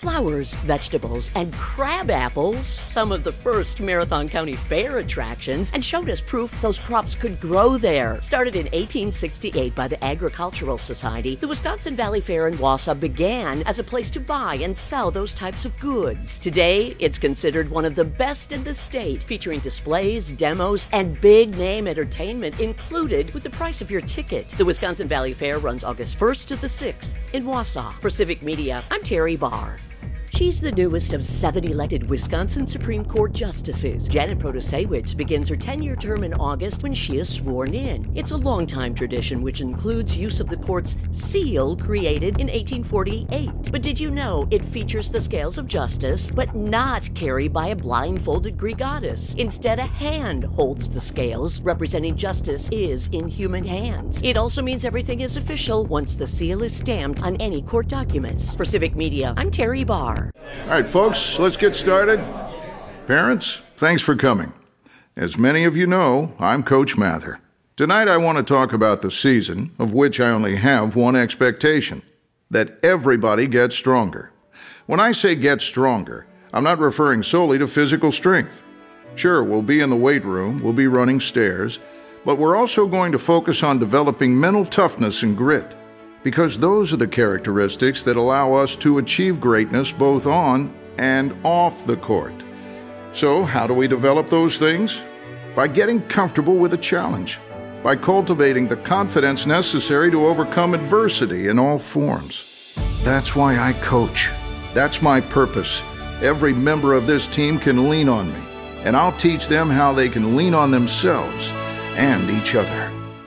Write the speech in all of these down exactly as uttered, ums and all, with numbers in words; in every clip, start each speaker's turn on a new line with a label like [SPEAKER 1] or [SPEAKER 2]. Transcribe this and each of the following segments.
[SPEAKER 1] Flowers, vegetables, and crab apples, some of the first Marathon County Fair attractions, and showed us proof those crops could grow there. Started in eighteen sixty-eight by the Agricultural Society, the Wisconsin Valley Fair in Wausau began as a place to buy and sell those types of goods. Today, it's considered one of the best in the state, featuring displays, demos, and big-name entertainment included with the price of your ticket. The Wisconsin Valley Fair runs August first to the sixth in Wausau. For Civic Media, I'm Terry Barr. She's the newest of seven elected Wisconsin Supreme Court justices. Janet Protasewicz begins her ten-year term in August when she is sworn in. It's a long-time tradition which includes use of the court's seal created in eighteen forty-eight. But did you know it features the scales of justice, but not carried by a blindfolded Greek goddess? Instead, a hand holds the scales, representing justice is in human hands. It also means everything is official once the seal is stamped on any court documents. For Civic Media, I'm Terry Barr.
[SPEAKER 2] All right, folks, let's get started. Parents, thanks for coming. As many of you know, I'm Coach Mather. Tonight I want to talk about the season, of which I only have one expectation, that everybody gets stronger. When I say get stronger, I'm not referring solely to physical strength. Sure, we'll be in the weight room, we'll be running stairs, but we're also going to focus on developing mental toughness and grit. Because those are the characteristics that allow us to achieve greatness both on and off the court. So, how do we develop those things? By getting comfortable with a challenge, by cultivating the confidence necessary to overcome adversity in all forms. That's why I coach. That's my purpose. Every member of this team can lean on me, and I'll teach them how they can lean on themselves and each other.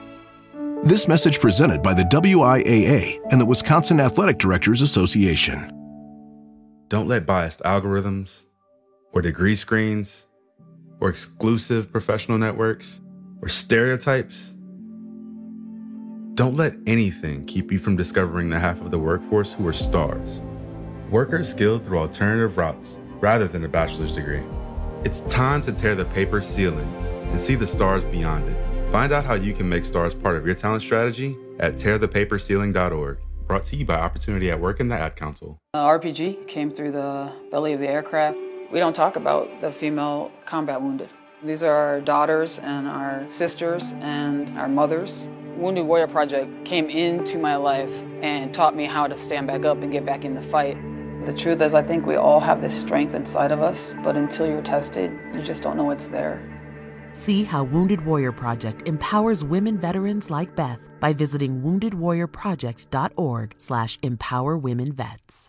[SPEAKER 3] This message presented by the W I A A and the Wisconsin Athletic Directors Association.
[SPEAKER 4] Don't let biased algorithms or degree screens or exclusive professional networks or stereotypes. Don't let anything keep you from discovering the half of the workforce who are stars. Workers skilled through alternative routes rather than a bachelor's degree. It's time to tear the paper ceiling and see the stars beyond it. Find out how you can make stars part of your talent strategy at tear the paper ceiling dot org. Brought to you by Opportunity at Work and the Ad Council.
[SPEAKER 5] Uh, R P G came through the belly of the aircraft. We don't talk about the female combat wounded. These are our daughters and our sisters and our mothers. Wounded Warrior Project came into my life and taught me how to stand back up and get back in the fight. The truth is, I think we all have this strength inside of us, but until you're tested, you just don't know it's there.
[SPEAKER 6] See how Wounded Warrior Project empowers women veterans like Beth by visiting wounded warrior project dot org slash empower women vets.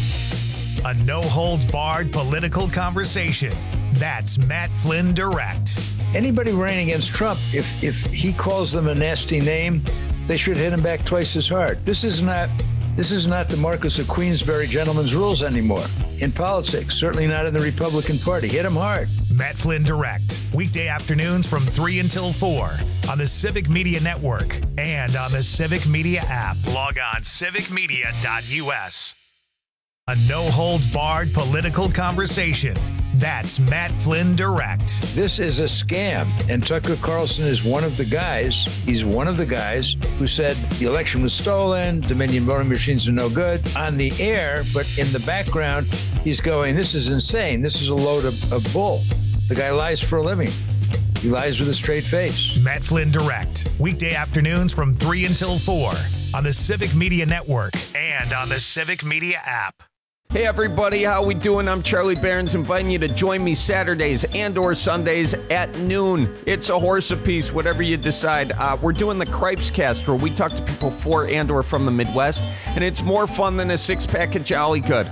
[SPEAKER 7] A no-holds-barred political conversation. That's Matt Flynn Direct.
[SPEAKER 8] Anybody running against Trump, if if he calls them a nasty name, they should hit him back twice as hard. This is not this is not the Marquess of Queensberry gentleman's rules anymore. In politics, certainly not in the Republican Party. Hit him hard.
[SPEAKER 7] Matt Flynn Direct, weekday afternoons from three until four on the Civic Media Network and on the Civic Media app. Log on civic media dot u s. A no-holds-barred political conversation. That's Matt Flynn Direct.
[SPEAKER 8] This is a scam, and Tucker Carlson is one of the guys. He's one of the guys who said the election was stolen, Dominion voting machines are no good on the air, but in the background, he's going, this is insane. This is a load of, of bull. The guy lies for a living. He lies with a straight face.
[SPEAKER 7] Matt Flynn Direct, weekday afternoons from three until four on the Civic Media Network and on the Civic Media app.
[SPEAKER 9] Hey everybody, how we doing? I'm Charlie Behrens, inviting you to join me Saturdays and or Sundays at noon. It's a horse apiece, whatever you decide. Uh, we're doing the Cripes Cast, where we talk to people for and or from the Midwest, and it's more fun than a six-pack of Jolly Good.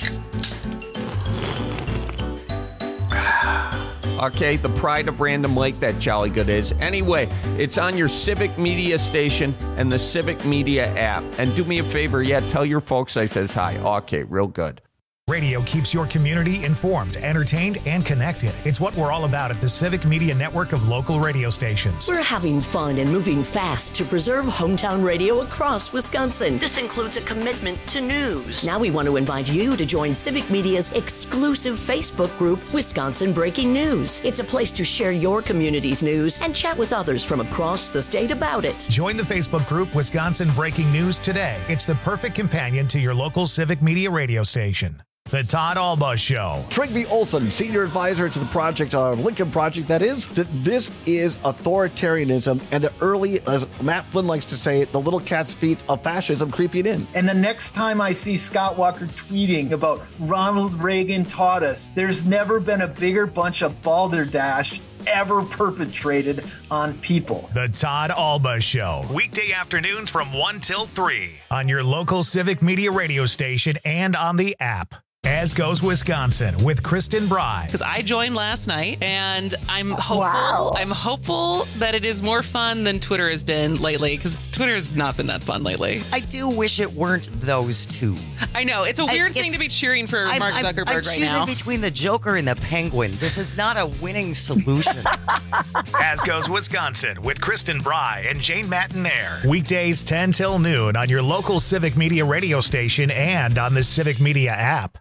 [SPEAKER 9] Okay, the pride of Random Lake, that Jolly Good is. Anyway, it's on your Civic Media station and the Civic Media app. And do me a favor, yeah, tell your folks I says hi. Okay, real good.
[SPEAKER 7] Radio keeps your community informed, entertained, and connected. It's what we're all about at the Civic Media Network of local radio stations.
[SPEAKER 1] We're having fun and moving fast to preserve hometown radio across Wisconsin. This includes a commitment to news. Now we want to invite you to join Civic Media's exclusive Facebook group, Wisconsin Breaking News. It's a place to share your community's news and chat with others from across the state about it.
[SPEAKER 7] Join the Facebook group, Wisconsin Breaking News, today. It's the perfect companion to your local Civic Media radio station. The Todd Alba Show.
[SPEAKER 10] Trygve Olson, senior advisor to the project, uh, Lincoln Project, that is, that this is authoritarianism and the early, as Matt Flynn likes to say, the little cat's feet of fascism creeping in.
[SPEAKER 11] And the next time I see Scott Walker tweeting about Ronald Reagan taught us, there's never been a bigger bunch of balderdash ever perpetrated on people.
[SPEAKER 7] The Todd Alba Show. Weekday afternoons from one till three on your local Civic Media radio station and on the app. As Goes Wisconsin with Kristen Bry.
[SPEAKER 12] Because I joined last night, and I'm hopeful.
[SPEAKER 13] Wow.
[SPEAKER 12] I'm hopeful that it is more fun than Twitter has been lately. Because Twitter has not been that fun lately.
[SPEAKER 13] I do wish it weren't those two.
[SPEAKER 12] I know it's a weird
[SPEAKER 13] I,
[SPEAKER 12] thing to be cheering for
[SPEAKER 13] I'm,
[SPEAKER 12] Mark
[SPEAKER 13] I'm,
[SPEAKER 12] Zuckerberg
[SPEAKER 13] I'm
[SPEAKER 12] right
[SPEAKER 13] choosing
[SPEAKER 12] now.
[SPEAKER 13] between the Joker and the Penguin. This is not a winning solution.
[SPEAKER 7] As Goes Wisconsin with Kristen Bry and Jane Matinaire. Weekdays ten till noon on your local Civic Media radio station and on the Civic Media app.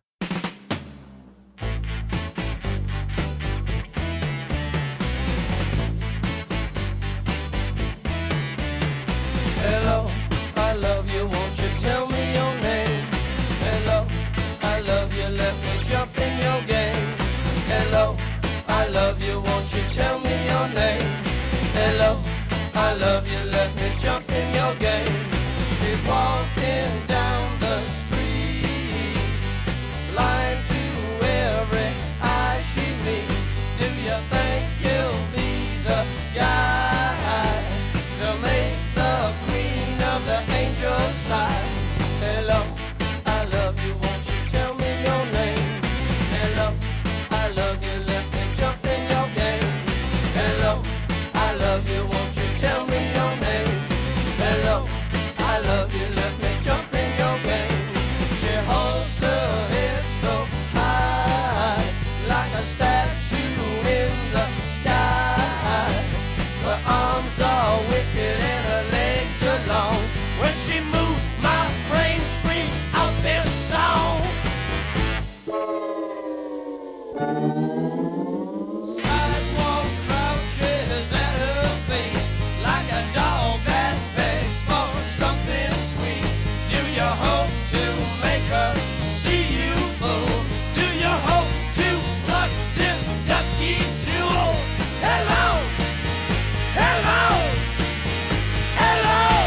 [SPEAKER 14] Hello, I love you, won't you tell me your name? Hello, I love you, let me jump in your game. Hello, I love you, won't you tell me your name? Hello, I love you, let me jump in your game. She's walking down the street, blind to every eye she meets. Do you think you'll be the guy to make the queen of the angel side? Hello, I love you, won't you tell me your name? Hello, I love you, let me jump in your game. Hello, I love you, won't you tell me your name? Hello, I love you, let me jump in your game. She holds her head so high, like a statue in the sky. Her arms are wicked and her legs are long. When she moves, my brain screams out this song. Sidewalk crouches at her feet, like a dog that begs for something sweet. Do you hope to make her see you, fool? Do you hope to pluck this dusky jewel? Hello, hello, hello,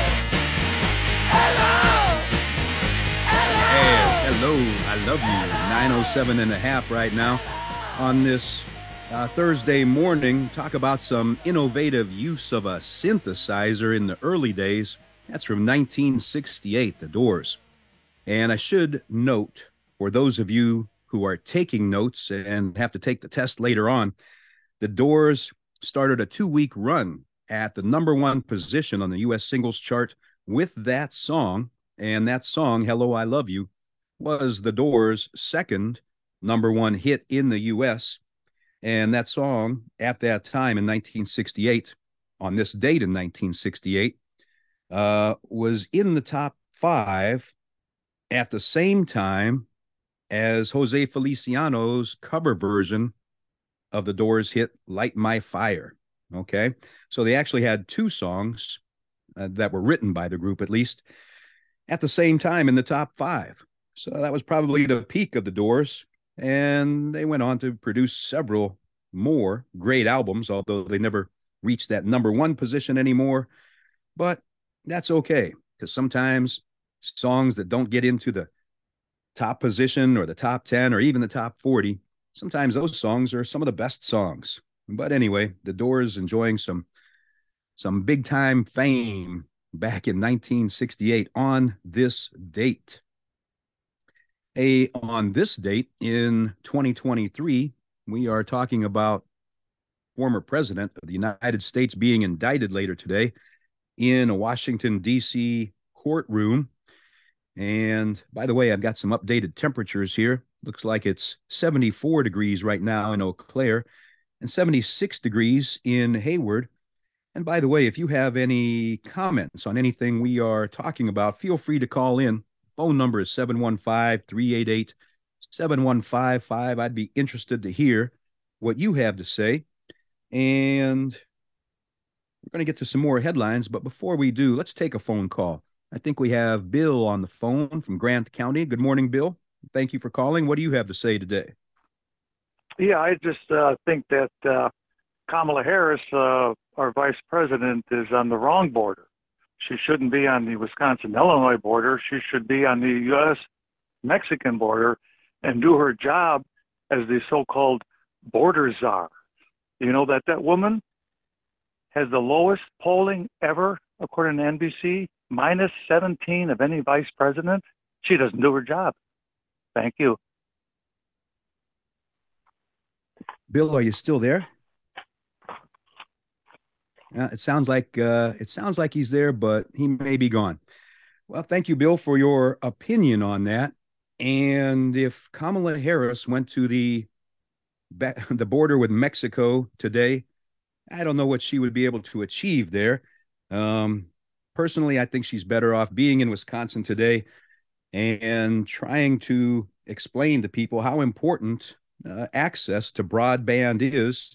[SPEAKER 14] hello, hello.
[SPEAKER 15] Yes, hello, I love you. nine oh seven and a half right now on this uh, Thursday morning. Talk about some innovative use of a synthesizer in the early days. That's from nineteen sixty-eight, The Doors. And I should note, for those of you who are taking notes and have to take the test later on, The Doors started a two-week run at the number one position on the U S singles chart with that song. And that song, Hello, I Love You, was The Doors' second number one hit in the U S. And that song, at that time in nineteen sixty-eight, on this date in nineteen sixty-eight, uh, was in the top five at the same time as Jose Feliciano's cover version of The Doors' hit Light My Fire. Okay, so they actually had two songs uh, that were written by the group, at least, at the same time in the top five. So that was probably the peak of The Doors, and they went on to produce several more great albums, although they never reached that number one position anymore. But that's okay, because sometimes songs that don't get into the top position or the top ten or even the top forty, sometimes those songs are some of the best songs. But anyway, The Doors enjoying some some big time fame back in nineteen sixty-eight on this date. A, on this date in twenty twenty-three, we are talking about former president of the United States being indicted later today in a Washington, D C courtroom. And by the way, I've got some updated temperatures here. Looks like it's seventy-four degrees right now in Eau Claire and seventy-six degrees in Hayward. And by the way, if you have any comments on anything we are talking about, feel free to call in. Phone number is seven one five, three eight eight, seven one five five. I'd be interested to hear what you have to say. And we're going to get to some more headlines. But before we do, let's take a phone call. I think we have Bill on the phone from Grant County. Good morning, Bill. Thank you for calling. What do you have to say today?
[SPEAKER 16] Yeah, I just uh, think that uh, Kamala Harris, uh, our vice president, is on the wrong border. She shouldn't be on the Wisconsin-Illinois border. She should be on the U S Mexican border and do her job as the so-called border czar. You know that that woman has the lowest polling ever, according to N B C, minus seventeen of any vice president. She doesn't do her job. Thank you.
[SPEAKER 15] Bill, are you still there? Uh, it sounds like uh, it sounds like he's there, but he may be gone. Well, thank you, Bill, for your opinion on that. And if Kamala Harris went to the the border with Mexico today, I don't know what she would be able to achieve there. Um, personally, I think she's better off being in Wisconsin today and trying to explain to people how important uh, access to broadband is,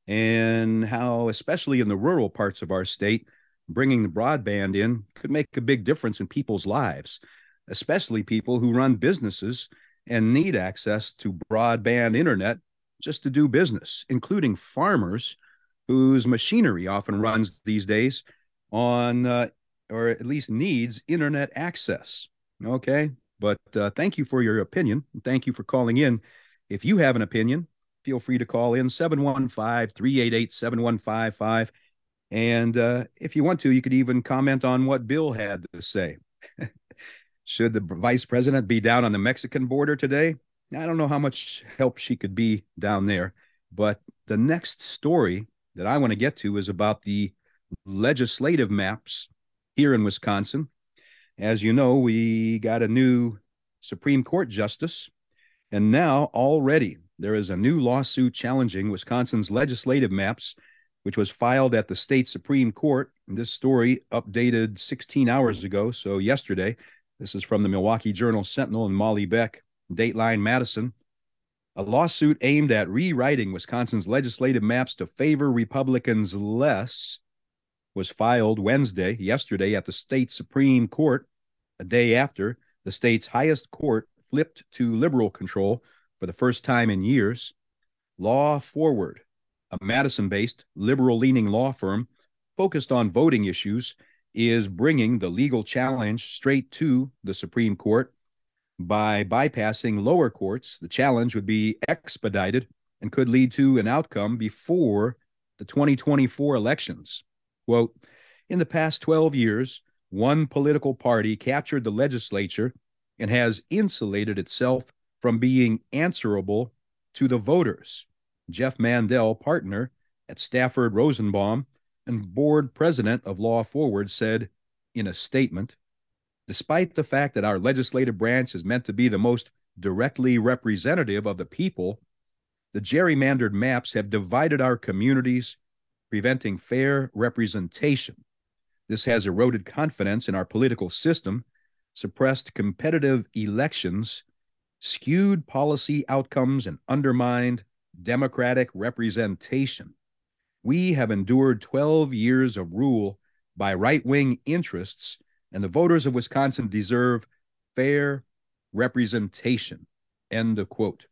[SPEAKER 15] and how, especially in the rural parts of our state, bringing the broadband in could make a big difference in people's lives, especially people who run businesses and need access to broadband internet just to do business, including farmers whose machinery often runs these days on, uh, or at least needs internet access. Okay, but uh, thank you for your opinion. Thank you for calling in. If you have an opinion, feel free to call in seven one five, three eight eight, seven one five five. And uh, if you want to, you could even comment on what Bill had to say. Should the vice president be down on the Mexican border today? I don't know how much help she could be down there. But the next story that I want to get to is about the legislative maps here in Wisconsin. As you know, we got a new Supreme Court justice, and now already there is a new lawsuit challenging Wisconsin's legislative maps, which was filed at the state Supreme Court. And this story updated sixteen hours ago, so yesterday. This is from the Milwaukee Journal Sentinel and Molly Beck, Dateline Madison. A lawsuit aimed at rewriting Wisconsin's legislative maps to favor Republicans less was filed Wednesday, yesterday, at the state Supreme Court, a day after the state's highest court flipped to liberal control for the first time in years. Law Forward, a Madison-based liberal-leaning law firm focused on voting issues, is bringing the legal challenge straight to the Supreme Court. By bypassing lower courts, the challenge would be expedited and could lead to an outcome before the twenty twenty-four elections. Quote, in the past twelve years, one political party captured the legislature and has insulated itself from being answerable to the voters. Jeff Mandel, partner at Stafford Rosenbaum and board president of Law Forward, said in a statement, despite the fact that our legislative branch is meant to be the most directly representative of the people, the gerrymandered maps have divided our communities, preventing fair representation. This has eroded confidence in our political system, suppressed competitive elections, skewed policy outcomes, and undermined democratic representation. We have endured twelve years of rule by right-wing interests, and the voters of Wisconsin deserve fair representation. End of quote.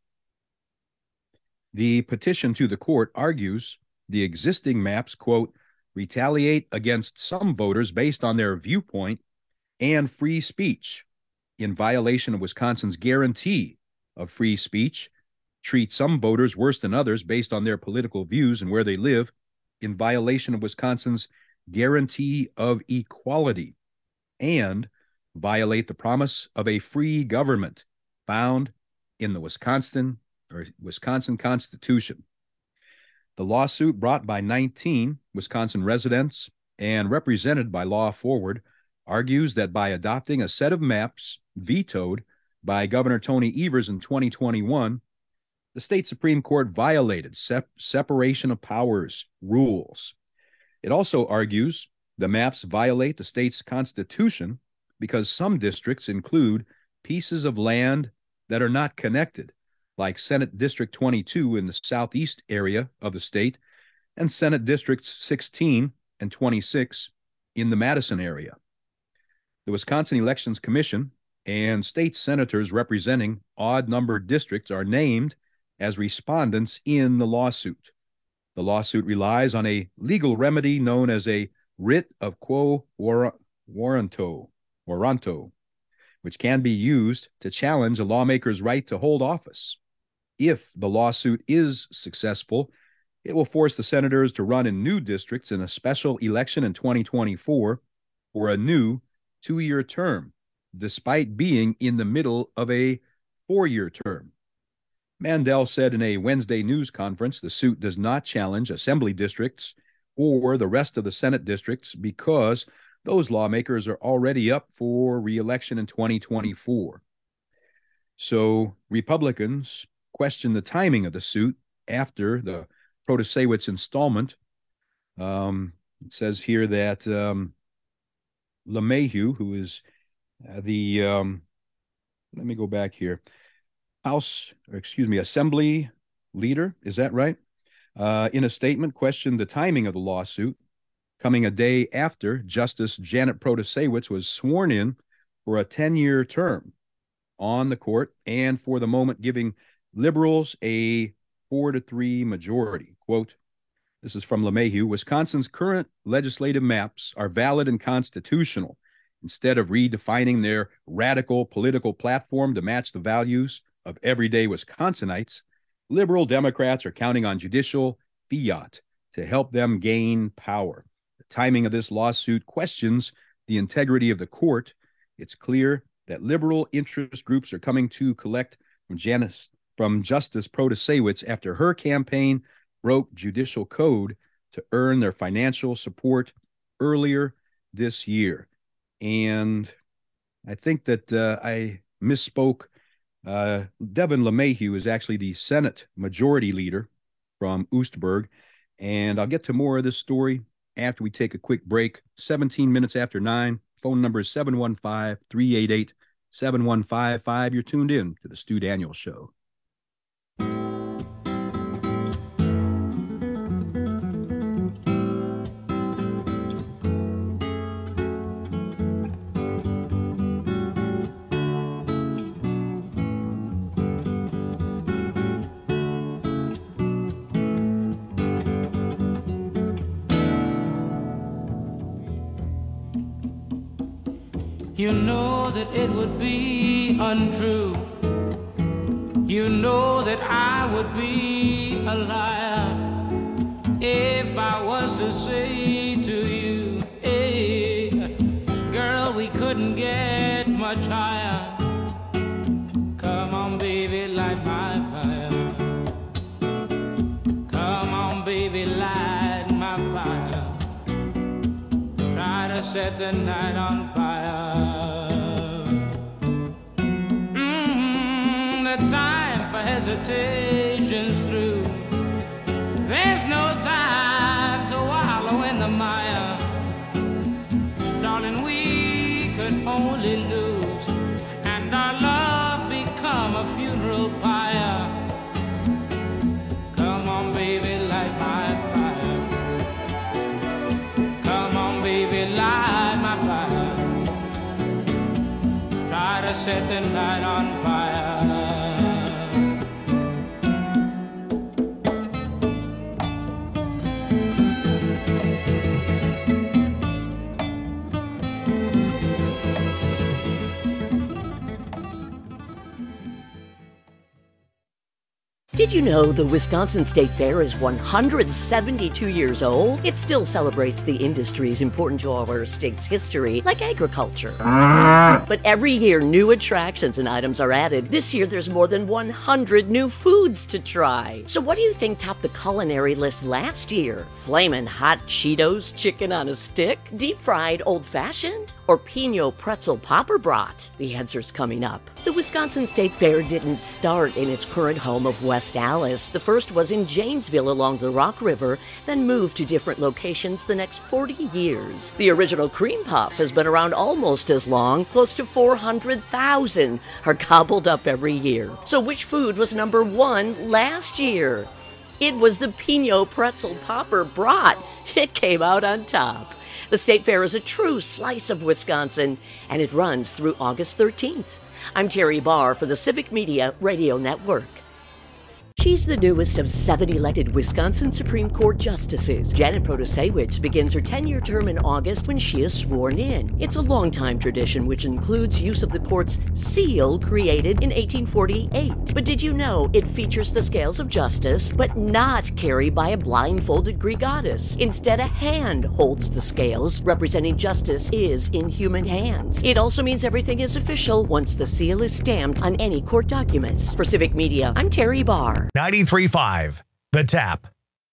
[SPEAKER 15] The petition to the court argues the existing maps, quote, retaliate against some voters based on their viewpoint and free speech in violation of Wisconsin's guarantee of free speech, treat some voters worse than others based on their political views and where they live in violation of Wisconsin's guarantee of equality, and violate the promise of a free government found in the Wisconsin or Wisconsin Constitution. The lawsuit, brought by nineteen Wisconsin residents and represented by Law Forward, argues that by adopting a set of maps vetoed by Governor Tony Evers in twenty twenty-one, the state Supreme Court violated sep- separation of powers rules. It also argues the maps violate the state's constitution because some districts include pieces of land that are not connected, like Senate District twenty-two in the southeast area of the state and Senate Districts sixteen and twenty-six in the Madison area. The Wisconsin Elections Commission and state senators representing odd-numbered districts are named as respondents in the lawsuit. The lawsuit relies on a legal remedy known as a writ of quo warranto, warranto, which can be used to challenge a lawmaker's right to hold office. If the lawsuit is successful, it will force the senators to run in new districts in a special election in twenty twenty-four for a new two-year term, despite being in the middle of a four-year term. Mandel said in a Wednesday news conference the suit does not challenge assembly districts or the rest of the Senate districts because those lawmakers are already up for re-election in twenty twenty-four. So Republicans question the timing of the suit after the Protasewicz installment. Um, it says here that um, LeMahieu, who is uh, the, um, let me go back here, House, or excuse me, Assembly leader, is that right? Uh, in a statement, questioned the timing of the lawsuit, coming a day after Justice Janet Protasewicz was sworn in for a ten-year term on the court, and for the moment giving liberals a four to three majority. Quote, this is from LeMahieu, Wisconsin's current legislative maps are valid and constitutional. Instead of redefining their radical political platform to match the values of everyday Wisconsinites, liberal Democrats are counting on judicial fiat to help them gain power. The timing of this lawsuit questions the integrity of the court. It's clear that liberal interest groups are coming to collect from Janice, from Justice Protasewicz after her campaign broke judicial code to earn their financial support earlier this year. And I think that uh, I misspoke. Uh, Devin LeMahieu is actually the Senate Majority Leader from Oostburg. And I'll get to more of this story after we take a quick break. seventeen minutes after nine. Phone number is seven one five, three eight eight, seven one five five. You're tuned in to the Stu Daniels Show.
[SPEAKER 17] You know that it would be untrue. You know that I would be a liar if I was to say to you, hey, girl, we couldn't get much higher. Come on, baby, light my fire. Come on, baby, light my fire. Try to set the night on fire. Hesitation's through. There's no time to wallow in the mire. Darling, we could only lose, and our love become a funeral pyre. Come on, baby, light my fire. Come on, baby, light my fire. Try to set the night on fire.
[SPEAKER 1] Did you know the Wisconsin State Fair is one hundred seventy-two years old? It still celebrates the industries important to our state's history, like agriculture. But every year, new attractions and items are added. This year, there's more than one hundred new foods to try. So what do you think topped the culinary list last year? Flamin' hot Cheetos chicken on a stick? Deep-fried old-fashioned? Or Pinot pretzel popper brat? The answer's coming up. The Wisconsin State Fair didn't start in its current home of West Allis. The first was in Janesville along the Rock River, then moved to different locations the next forty years. The original cream puff has been around almost as long. Close to four hundred thousand are gobbled up every year. So which food was number one last year? It was the Pinot pretzel popper brat. It came out on top. The State Fair is a true slice of Wisconsin, and it runs through August thirteenth. I'm Terry Barr for the Civic Media Radio Network. She's the newest of seven elected Wisconsin Supreme Court justices. Janet Protasewicz begins her ten-year term in August when she is sworn in. It's a long-time tradition which includes use of the court's seal created in eighteen forty-eight. But did you know it features the scales of justice, but not carried by a blindfolded Greek goddess? Instead, a hand holds the scales, representing justice is in human hands. It also means everything is official once the seal is stamped on any court documents. For Civic Media, I'm Terry Barr.
[SPEAKER 7] ninety-three point five, The Tap.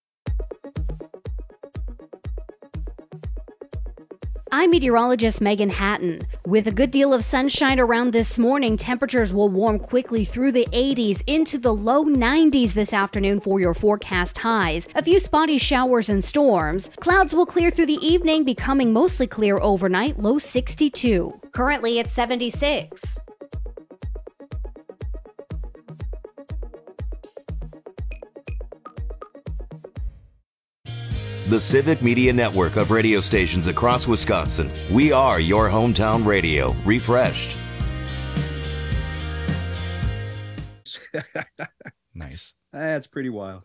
[SPEAKER 18] I'm meteorologist Megan Hatton. With a good deal of sunshine around this morning, temperatures will warm quickly through the eighties into the low nineties this afternoon for your forecast highs. A few spotty showers and storms. Clouds will clear through the evening, becoming mostly clear overnight, low sixty-two. Currently at seventy-six.
[SPEAKER 19] The Civic Media Network of radio stations across Wisconsin. We are your hometown radio, refreshed.
[SPEAKER 20] Nice.
[SPEAKER 15] That's pretty wild.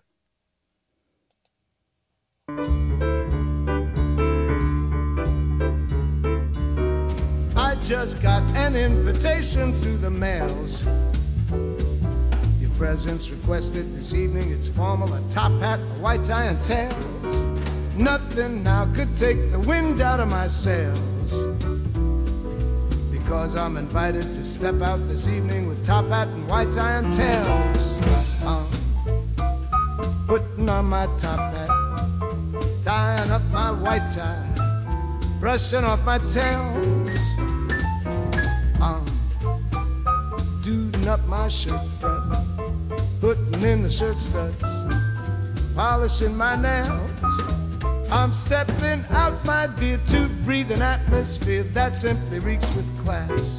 [SPEAKER 21] I just got an invitation through the mails. Your presence requested this evening. It's formal, a top hat, a white tie, and tails. Nothing now could take the wind out of my sails, because I'm invited to step out this evening with top hat and white tie and tails. I'm putting on my top hat, tying up my white tie, brushing off my tails. I'm duding up my shirt front, putting in the shirt studs, polishing my nails. I'm stepping out, my dear, to breathe an atmosphere that simply reeks with class.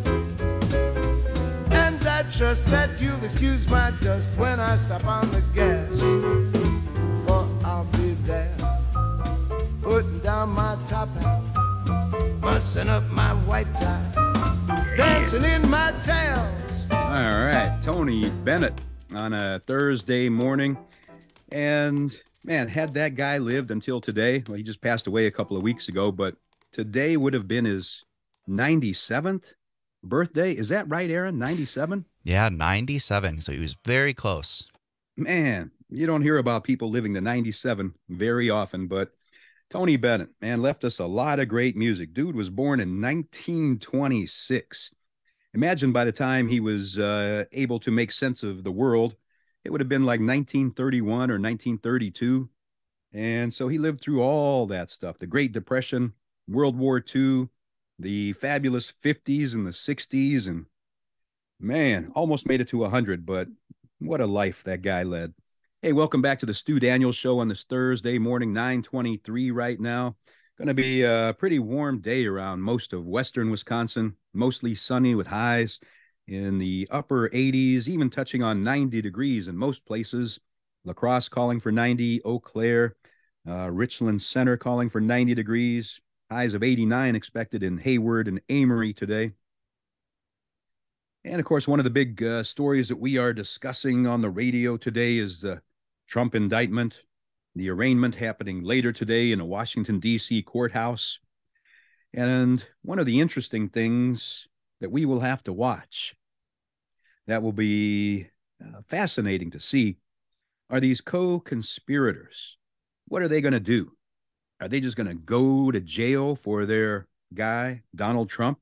[SPEAKER 21] And I trust that you'll excuse my dust when I stop on the gas. For I'll be there, putting down my top hat, mussing up my white tie, dancing in my tails.
[SPEAKER 15] All right, Tony Bennett on a Thursday morning. And man, had that guy lived until today, well, he just passed away a couple of weeks ago, but today would have been his ninety-seventh birthday. Is that right, Aaron? ninety-seven?
[SPEAKER 20] Yeah, ninety-seven. So he was very close.
[SPEAKER 15] Man, you don't hear about people living to ninety-seven very often, but Tony Bennett, man, left us a lot of great music. Dude was born in nineteen twenty-six. Imagine by the time he was uh, able to make sense of the world, it would have been like nineteen thirty-one or nineteen thirty-two. And so he lived through all that stuff. The Great Depression, World War Two, the fabulous fifties and the sixties. And man, almost made it to one hundred, but what a life that guy led. Hey, welcome back to the Stu Daniels Show on this Thursday morning, nine twenty-three right now. Going to be a pretty warm day around most of western Wisconsin, mostly sunny with highs in the upper eighties, even touching on ninety degrees in most places. La Crosse calling for ninety, Eau Claire, uh, Richland Center calling for ninety degrees. Highs of eighty-nine expected in Hayward and Amory today. And of course, one of the big uh, stories that we are discussing on the radio today is the Trump indictment, the arraignment happening later today in a Washington, D C courthouse. And one of the interesting things that we will have to watch, that will be uh, fascinating to see, are these co-conspirators. What are they going to do? Are they just going to go to jail for their guy, Donald Trump?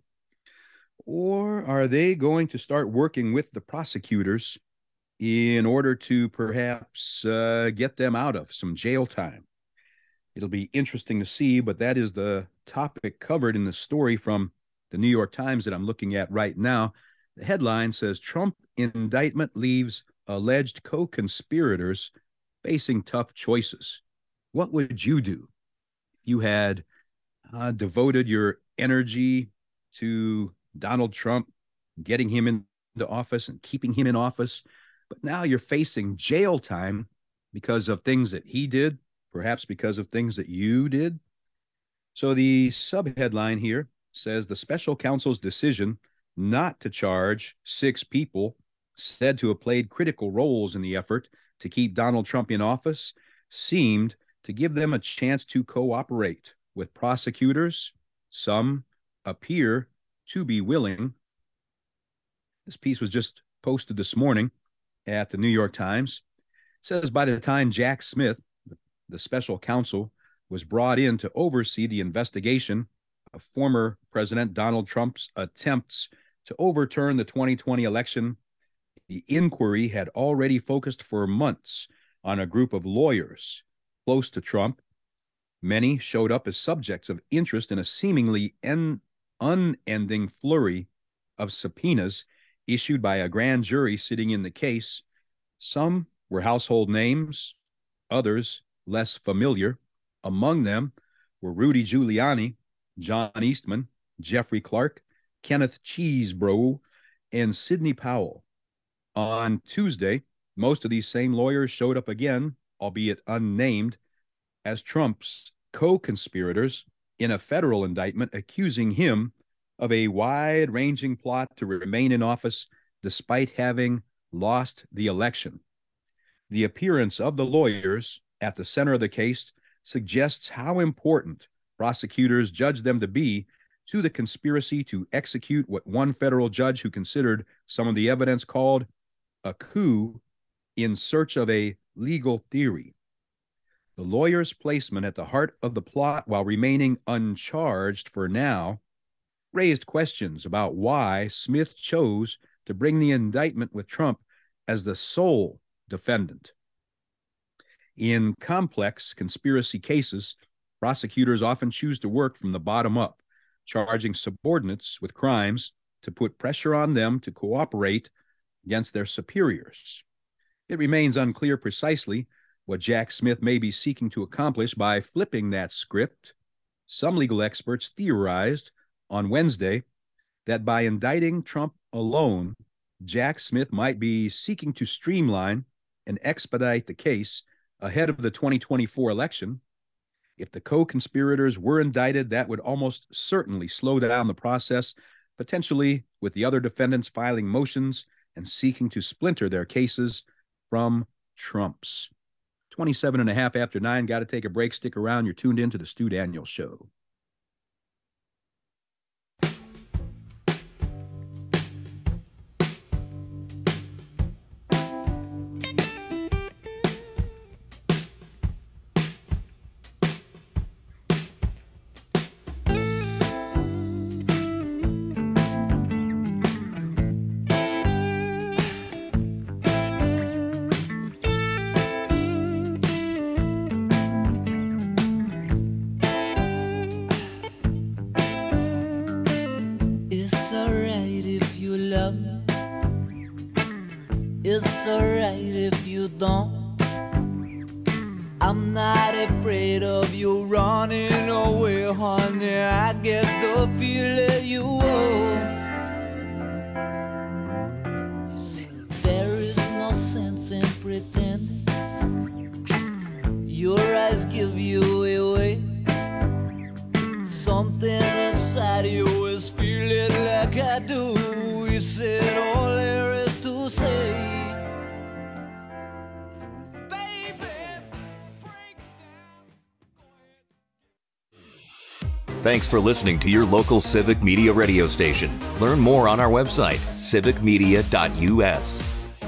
[SPEAKER 15] Or are they going to start working with the prosecutors in order to perhaps uh, get them out of some jail time? It'll be interesting to see, but that is the topic covered in the story from the New York Times that I'm looking at right now. The headline says, Trump indictment leaves alleged co-conspirators facing tough choices. What would you do if you had uh, devoted your energy to Donald Trump, getting him into office and keeping him in office, but now you're facing jail time because of things that he did, perhaps because of things that you did? So the subheadline here says the special counsel's decision not to charge six people said to have played critical roles in the effort to keep Donald Trump in office seemed to give them a chance to cooperate with prosecutors. Some appear to be willing. This piece was just posted this morning at the New York Times. It says by the time Jack Smith, the special counsel, was brought in to oversee the investigation of former President Donald Trump's attempts to overturn the twenty twenty election, the inquiry had already focused for months on a group of lawyers close to Trump. Many showed up as subjects of interest in a seemingly en- unending flurry of subpoenas issued by a grand jury sitting in the case. Some were household names, others less familiar. Among them were Rudy Giuliani, John Eastman, Jeffrey Clark, Kenneth Chesebro, and Sidney Powell. On Tuesday, most of these same lawyers showed up again, albeit unnamed, as Trump's co-conspirators in a federal indictment accusing him of a wide-ranging plot to remain in office despite having lost the election. The appearance of the lawyers at the center of the case suggests how important prosecutors judge them to be to the conspiracy to execute what one federal judge who considered some of the evidence called a coup in search of a legal theory. The lawyer's placement at the heart of the plot while remaining uncharged for now raised questions about why Smith chose to bring the indictment with Trump as the sole defendant. In complex conspiracy cases, prosecutors often choose to work from the bottom up, charging subordinates with crimes to put pressure on them to cooperate against their superiors. It remains unclear precisely what Jack Smith may be seeking to accomplish by flipping that script. Some legal experts theorized on Wednesday that by indicting Trump alone, Jack Smith might be seeking to streamline and expedite the case ahead of the twenty twenty-four election. If the co-conspirators were indicted, that would almost certainly slow down the process, potentially with the other defendants filing motions and seeking to splinter their cases from Trump's. twenty-seven and a half after nine. Got to take a break. Stick around. You're tuned in to the Stu Daniels Show.
[SPEAKER 2] It's alright if you don't. I'm not afraid of you running away, honey. I get the feeling you will. There is no sense in pretending. Your eyes give you away. Something inside you is feeling like I do. You said all there is to say.
[SPEAKER 19] Thanks for listening to your local Civic Media radio station. Learn more on our website, civic media dot u s.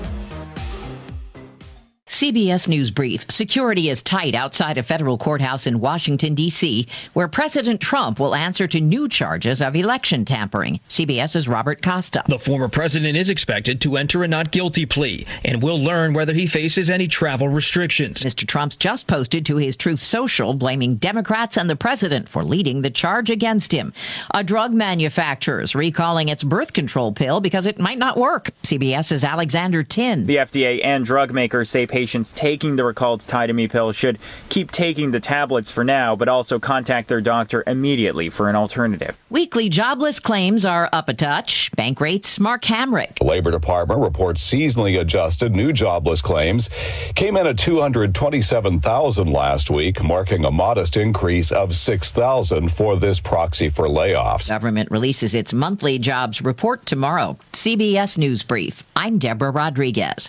[SPEAKER 22] C B S News Brief. Security is tight outside a federal courthouse in Washington, D C, where President Trump will answer to new charges of election tampering. CBS's Robert Costa.
[SPEAKER 23] The former president is expected to enter a not guilty plea, and we'll learn whether he faces any travel restrictions.
[SPEAKER 22] Mister Trump's just posted to his Truth Social blaming Democrats and the president for leading the charge against him. A drug manufacturer's recalling its birth control pill because it might not work. CBS's Alexander Tin.
[SPEAKER 24] The F D A and drug makers say patients
[SPEAKER 3] patients taking the recalled Tide-Me pill should keep taking the tablets for now, but also contact their doctor immediately for an alternative.
[SPEAKER 22] Weekly jobless claims are up a touch. Bank rates, Mark Hamrick.
[SPEAKER 4] The Labor Department reports seasonally adjusted new jobless claims came in at two hundred twenty-seven thousand last week, marking a modest increase of six thousand for this proxy for layoffs.
[SPEAKER 22] Government releases its monthly jobs report tomorrow. C B S News Brief. I'm Deborah Rodriguez.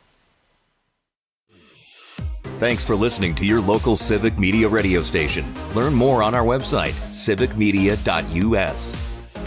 [SPEAKER 19] Thanks for listening to your local Civic Media radio station. Learn more on our website, civic media dot u s.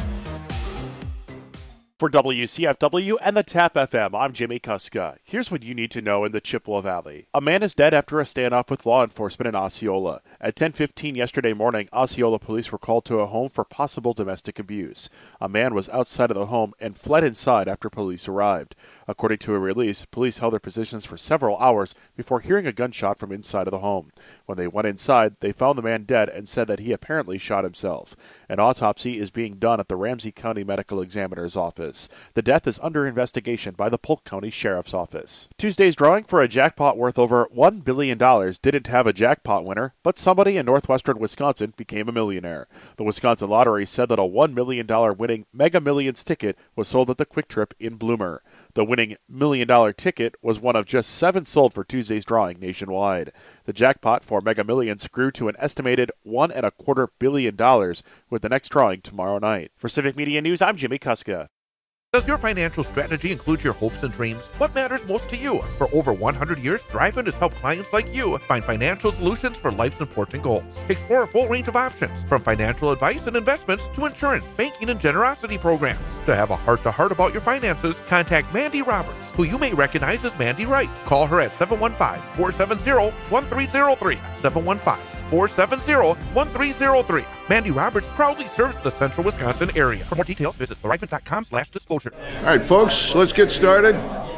[SPEAKER 5] For W C F W and the TAP F M, I'm Jimmy Kuska. Here's what you need to know in the Chippewa Valley. A man is dead after a standoff with law enforcement in Osceola. At ten fifteen yesterday morning, Osceola police were called to a home for possible domestic abuse. A man was outside of the home and fled inside after police arrived. According to a release, police held their positions for several hours before hearing a gunshot from inside of the home. When they went inside, they found the man dead and said that he apparently shot himself. An autopsy is being done at the Ramsey County Medical Examiner's office. The death is under investigation by the Polk County Sheriff's Office. Tuesday's drawing for a jackpot worth over one billion dollars didn't have a jackpot winner, but somebody in northwestern Wisconsin became a millionaire. The Wisconsin Lottery said that a one million dollars winning Mega Millions ticket was sold at the Quick Trip in Bloomer. The winning million dollar ticket was one of just seven sold for Tuesday's drawing nationwide. The jackpot for Mega Millions grew to an estimated one and a quarter billion dollars with the next drawing tomorrow night. For Civic Media News, I'm Jimmy Kuska.
[SPEAKER 24] Does your financial strategy include your hopes and dreams? What matters most to you? For over one hundred years, Thriven has helped clients like you find financial solutions for life's important goals. Explore a full range of options, from financial advice and investments to insurance, banking, and generosity programs. To have a heart-to-heart about your finances, contact Mandy Roberts, who you may recognize as Mandy Wright. Call her at seven one five, four seven zero, one three zero three, seven one five, four seven zero, one three zero three. Mandy Roberts proudly serves the central Wisconsin area. For more details, visit thriven.com slash disclosure.
[SPEAKER 25] All right, folks, let's get started.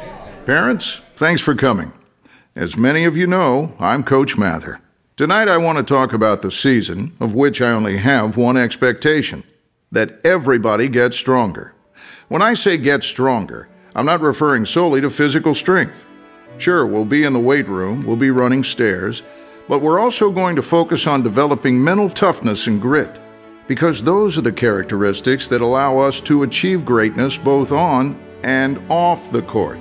[SPEAKER 25] Parents, thanks for coming. As many of you know, I'm Coach Mather. Tonight I want to talk about the season, of which I only have one expectation, that everybody gets stronger. When I say get stronger, I'm not referring solely to physical strength. Sure, we'll be in the weight room, we'll be running stairs, but we're also going to focus on developing mental toughness and grit, because those are the characteristics that allow us to achieve greatness both on and off the court.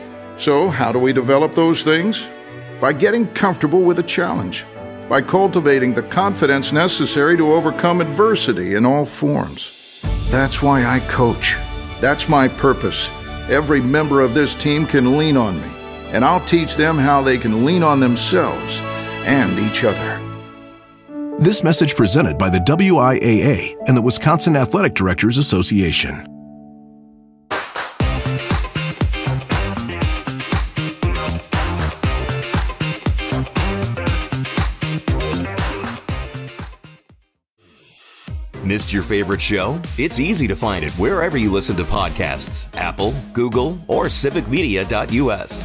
[SPEAKER 25] So, how do we develop those things? By getting comfortable with a challenge, by cultivating the confidence necessary to overcome adversity in all forms. That's why I coach. That's my purpose. Every member of this team can lean on me, and I'll teach them how they can lean on themselves and each other.
[SPEAKER 26] This message presented by the W I A A and the Wisconsin Athletic Directors Association.
[SPEAKER 19] Missed your favorite show? It's easy to find it wherever you listen to podcasts. Apple, Google, or civic media dot u s.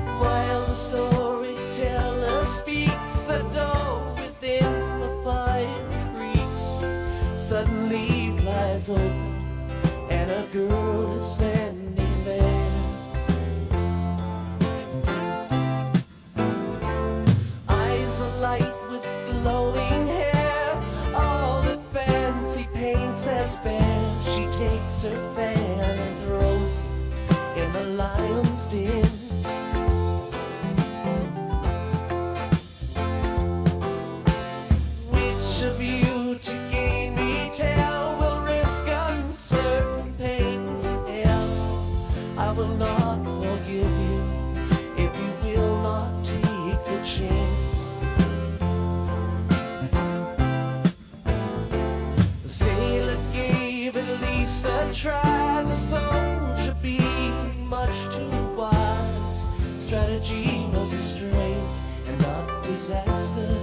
[SPEAKER 14] Storyteller speaks a door within the fire. is open and a girl is standing there. Eyes alight with glowing hair, all the fancy paint says fair. She takes her fan and throws it in the lion's den. Which of you to gain me tell will risk uncertain pains of hell? I will not forgive you if you will not take the chance. The sailor gave at least a try. The soldier being much too wise. Strategy was his strength and not disaster.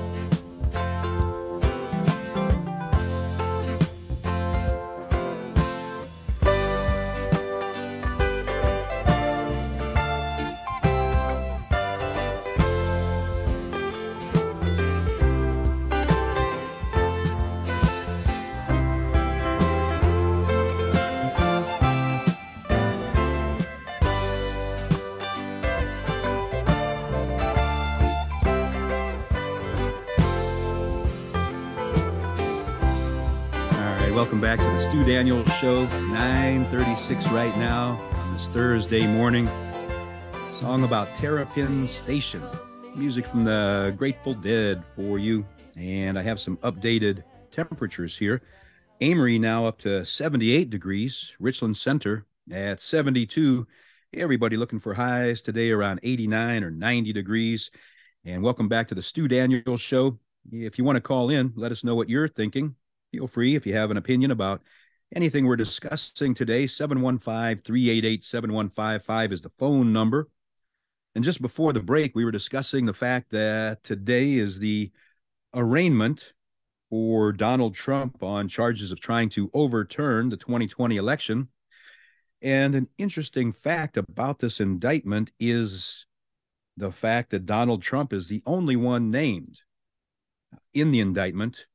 [SPEAKER 15] Welcome back to the Stu Daniels Show, nine thirty-six right now on this Thursday morning. Song about Terrapin Station. Music from the Grateful Dead for you. And I have some updated temperatures here. Amory now up to seventy-eight degrees. Richland Center at seventy-two. Everybody looking for highs today around eighty-nine or ninety degrees. And welcome back to the Stu Daniels Show. If you want to call in, let us know what you're thinking. Feel free if you have an opinion about anything we're discussing today. seven one five, three eight eight, seven one five five is the phone number. And just before the break, we were discussing the fact that today is the arraignment for Donald Trump on charges of trying to overturn the twenty twenty election. And an interesting fact about this indictment is the fact that Donald Trump is the only one named in the indictment.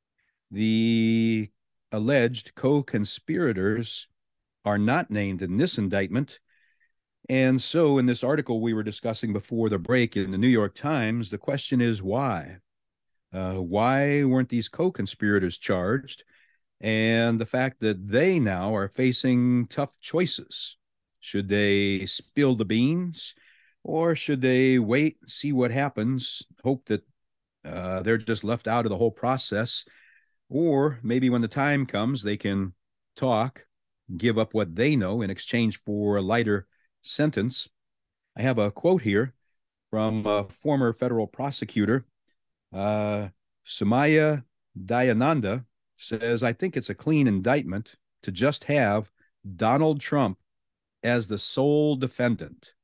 [SPEAKER 15] The alleged co-conspirators are not named in this indictment. And so in this article we were discussing before the break in the New York Times, the question is why? Uh, why weren't these co-conspirators charged? And the fact that they now are facing tough choices. Should they spill the beans? Or should they wait, see what happens, hope that uh, they're just left out of the whole process? Or maybe when the time comes, they can talk, give up what they know in exchange for a lighter sentence. I have a quote here from a former federal prosecutor. Uh, Sumaya Dayananda says, I think it's a clean indictment to just have Donald Trump as the sole defendant.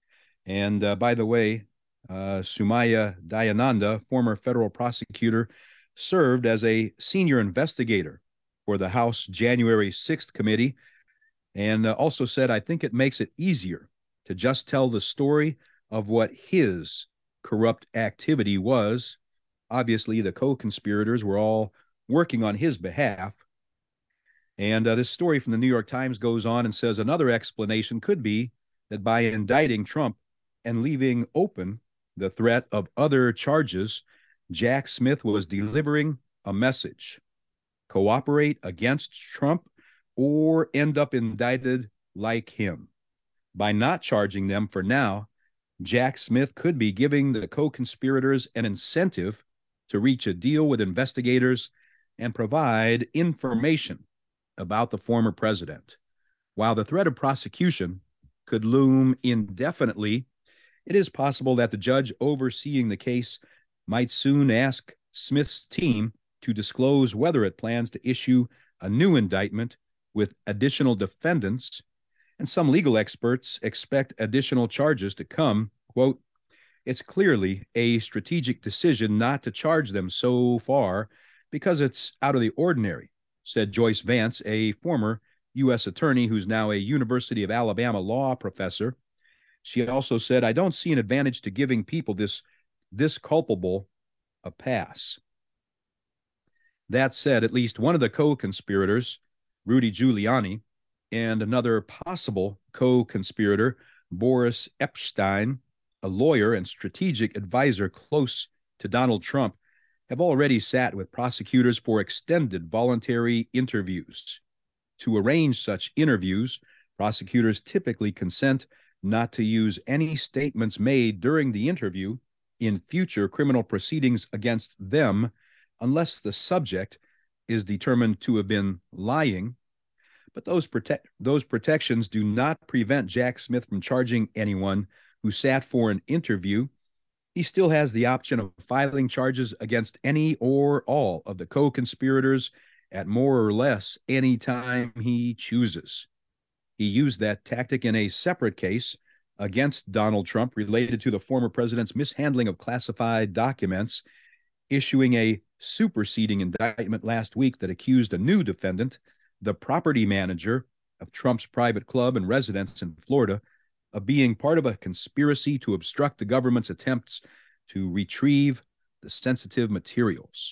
[SPEAKER 15] And uh, by the way, uh, Sumaya Dayananda, former federal prosecutor, served as a senior investigator for the House January sixth committee, and uh, also said, I think it makes it easier to just tell the story of what his corrupt activity was. Obviously, the co-conspirators were all working on his behalf. And uh, this story from the New York Times goes on and says another explanation could be that by indicting Trump and leaving open the threat of other charges, Jack Smith was delivering a message: cooperate against Trump or end up indicted like him. By not charging them for now, Jack Smith could be giving the co-conspirators an incentive to reach a deal with investigators and provide information about the former president. While the threat of prosecution could loom indefinitely, it is possible that the judge overseeing the case might soon ask Smith's team to disclose whether it plans to issue a new indictment with additional defendants, and some legal experts expect additional charges to come. Quote, it's clearly a strategic decision not to charge them so far because it's out of the ordinary, said Joyce Vance, a former U S attorney who's now a University of Alabama law professor. She also said, I don't see an advantage to giving people this this culpable a pass. That said, at least one of the co-conspirators, Rudy Giuliani, and another possible co-conspirator, Boris Epshteyn, a lawyer and strategic advisor close to Donald Trump, have already sat with prosecutors for extended voluntary interviews. To arrange such interviews, prosecutors typically consent not to use any statements made during the interview in future criminal proceedings against them unless the subject is determined to have been lying. But those protect those protections do not prevent Jack Smith from charging anyone who sat for an interview. He still has the option of filing charges against any or all of the co-conspirators at more or less any time he chooses. He used that tactic in a separate case against Donald Trump related to the former president's mishandling of classified documents, issuing a superseding indictment last week that accused a new defendant, the property manager of Trump's private club and residence in Florida, of being part of a conspiracy to obstruct the government's attempts to retrieve the sensitive materials.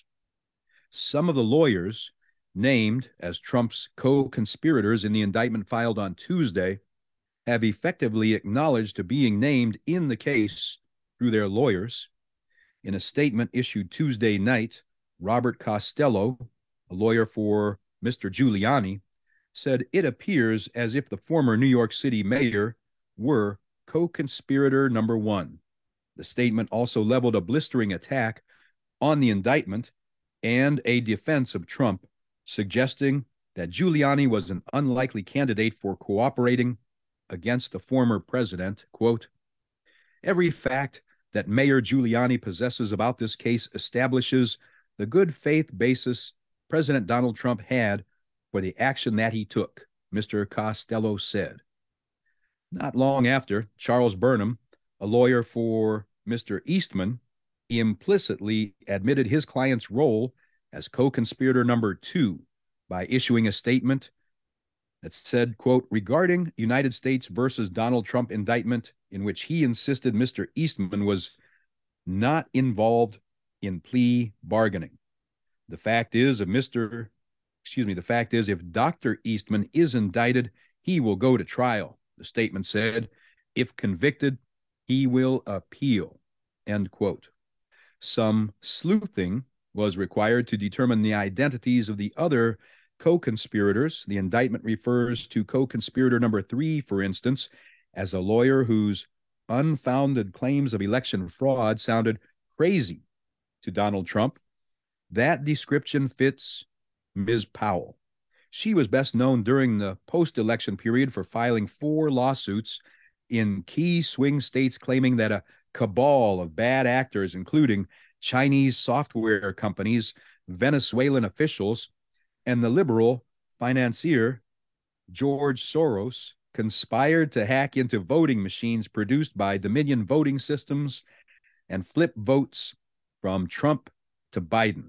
[SPEAKER 15] Some of the lawyers named as Trump's co-conspirators in the indictment filed on Tuesday have effectively acknowledged to being named in the case through their lawyers. In a statement issued Tuesday night, Robert Costello, a lawyer for Mister Giuliani, said it appears as if the former New York City mayor were co-conspirator number one. The statement also leveled a blistering attack on the indictment and a defense of Trump, suggesting that Giuliani was an unlikely candidate for cooperating against the former president. Quote, "Every fact that Mayor Giuliani possesses about this case establishes the good faith basis President Donald Trump had for the action that he took," Mister Costello said. Not long after, Charles Burnham, a lawyer for Mister Eastman, implicitly admitted his client's role as co-conspirator number two by issuing a statement that said, quote, "Regarding United States versus Donald Trump indictment in which he insisted Mister Eastman was not involved in plea bargaining. The fact is, if Mister excuse me, the fact is, if Doctor Eastman is indicted, he will go to trial." The statement said, "If convicted, he will appeal," end quote. Some sleuthing was required to determine the identities of the other co-conspirators. The indictment refers to co-conspirator number three, for instance, as a lawyer whose unfounded claims of election fraud sounded crazy to Donald Trump. That description fits Miz Powell. She was best known during the post-election period for filing four lawsuits in key swing states claiming that a cabal of bad actors, including Chinese software companies, Venezuelan officials, and the liberal financier George Soros, conspired to hack into voting machines produced by Dominion Voting Systems and flip votes from Trump to Biden.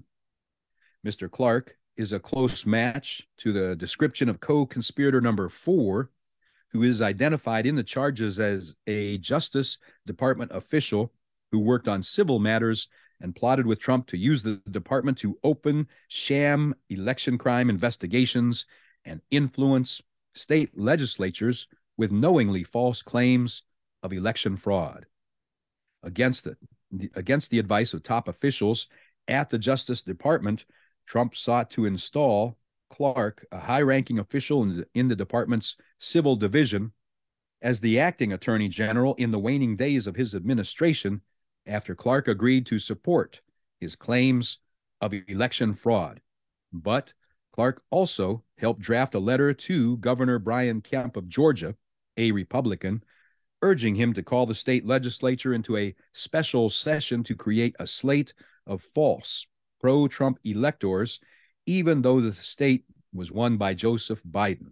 [SPEAKER 15] Mister Clark is a close match to the description of co-conspirator number four, who is identified in the charges as a Justice Department official who worked on civil matters and plotted with Trump to use the department to open sham election crime investigations and influence state legislatures with knowingly false claims of election fraud. Against the, against the advice of top officials at the Justice Department, Trump sought to install Clark, a high-ranking official in the, in the department's civil division, as the acting attorney general in the waning days of his administration after Clark agreed to support his claims of election fraud. But Clark also helped draft a letter to Governor Brian Kemp of Georgia, a Republican, urging him to call the state legislature into a special session to create a slate of false pro-Trump electors, even though the state was won by Joseph Biden.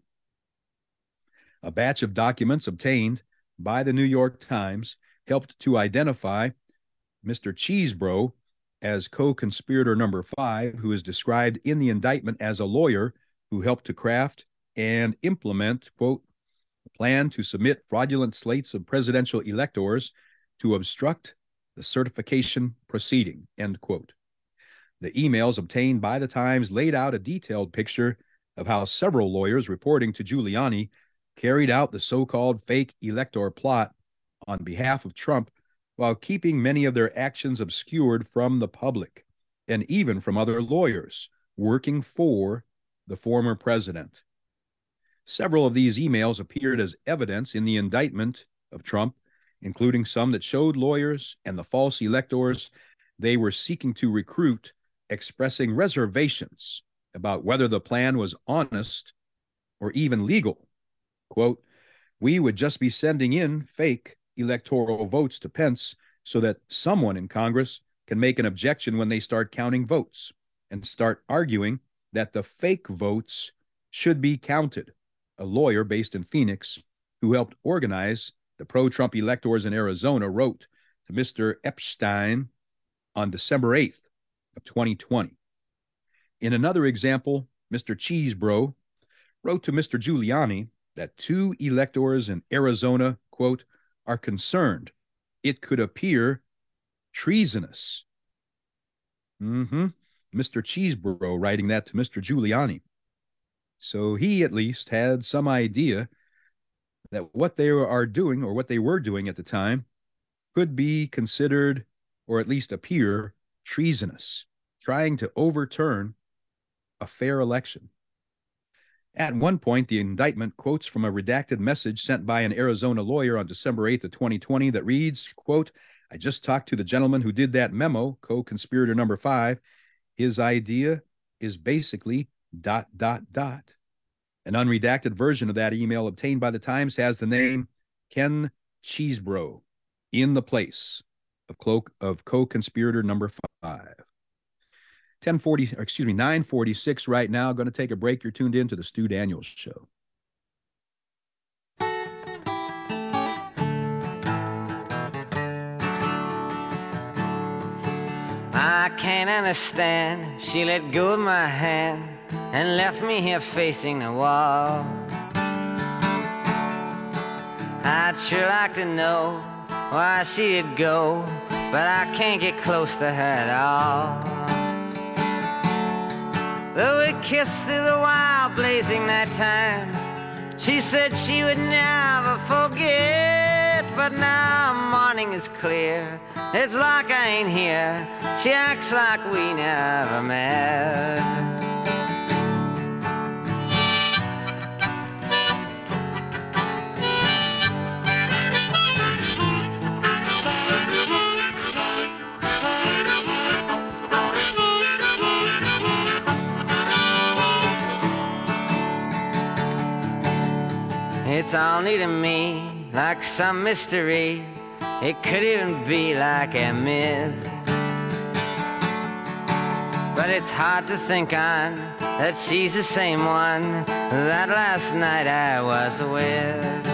[SPEAKER 15] A batch of documents obtained by the New York Times helped to identify Mister Cheesebro as co-conspirator number five, who is described in the indictment as a lawyer who helped to craft and implement, quote, a plan to submit fraudulent slates of presidential electors to obstruct the certification proceeding, end quote. The emails obtained by the Times laid out a detailed picture of how several lawyers reporting to Giuliani carried out the so-called fake elector plot on behalf of Trump while keeping many of their actions obscured from the public and even from other lawyers working for the former president. Several of these emails appeared as evidence in the indictment of Trump, including some that showed lawyers and the false electors they were seeking to recruit expressing reservations about whether the plan was honest or even legal. Quote, "We would just be sending in fake electoral votes to Pence so that someone in Congress can make an objection when they start counting votes and start arguing that the fake votes should be counted," a lawyer based in Phoenix who helped organize the pro-Trump electors in Arizona wrote to Mister Epstein on December eighth of twenty twenty. In another example, Mister Cheesebro wrote to Mister Giuliani that two electors in Arizona, quote, "are concerned it could appear treasonous." Mm-hmm. Mister Cheesebro writing that to Mister Giuliani. So he at least had some idea that what they are doing, or what they were doing at the time, could be considered, or at least appear, treasonous, trying to overturn a fair election. At one point, the indictment quotes from a redacted message sent by an Arizona lawyer on December eighth of twenty twenty that reads, quote, "I just talked to the gentleman who did that memo, co-conspirator number five. His idea is basically dot, dot, dot." An unredacted version of that email obtained by the Times has the name Ken Cheesebro in the place of, clo- of co-conspirator number five. ten forty, excuse me, nine forty-six right now. Going to take a break. You're tuned in to the Stu Daniels Show.
[SPEAKER 6] I can't understand. She let go of my hand and left me here facing the wall. I'd sure like to know why she did go, but I can't get close to her at all. Though we kissed through the wild blazing that time, she said she would never forget. But now morning is clear, it's like I ain't here. She acts like we never met. It's only to me like some mystery. It could even be like a myth. But it's hard to think on that she's the same one that last night I was with.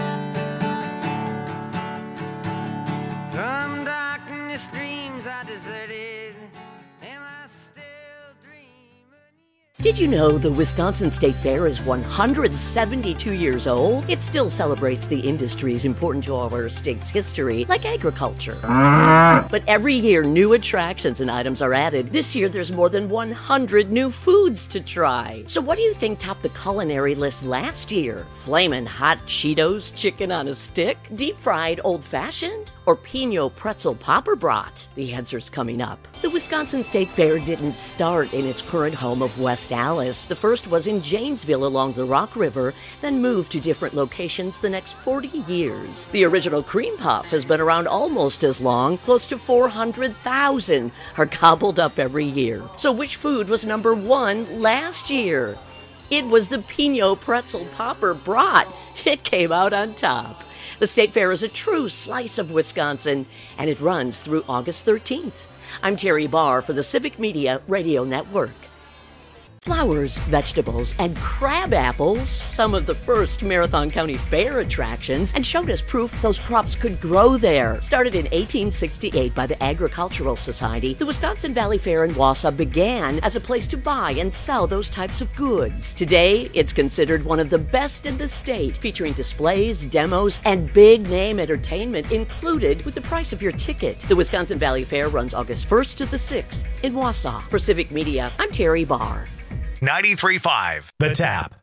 [SPEAKER 6] From darkness dreams are deserted. Am I still dreaming?
[SPEAKER 1] Did you know the Wisconsin State Fair is one hundred seventy-two years old? It still celebrates the industries important to our state's history, like agriculture. But every year, new attractions and items are added. This year, there's more than one hundred new foods to try. So what do you think topped the culinary list last year? Flamin' hot Cheetos chicken on a stick? Deep-fried old-fashioned? Or Pinot pretzel popper brat? The answer's coming up. The Wisconsin State Fair didn't start in its current home of West Allis. The first was in Janesville along the Rock River, then moved to different locations the next forty years. The original cream puff has been around almost as long. Close to four hundred thousand are gobbled up every year. So which food was number one last year? It was the Pinot pretzel popper brat. It came out on top. The State Fair is a true slice of Wisconsin, and it runs through August thirteenth. I'm Terry Barr for the Civic Media Radio Network. Flowers, vegetables, and crab apples, some of the first Marathon County Fair attractions, and showed us proof those crops could grow there. Started in eighteen sixty-eight by the Agricultural Society, the Wisconsin Valley Fair in Wausau began as a place to buy and sell those types of goods. Today, it's considered one of the best in the state, featuring displays, demos, and big-name entertainment included with the price of your ticket. The Wisconsin Valley Fair runs August first to the sixth in Wausau. For Civic Media, I'm Terry Barr.
[SPEAKER 7] ninety-three point five The Tap.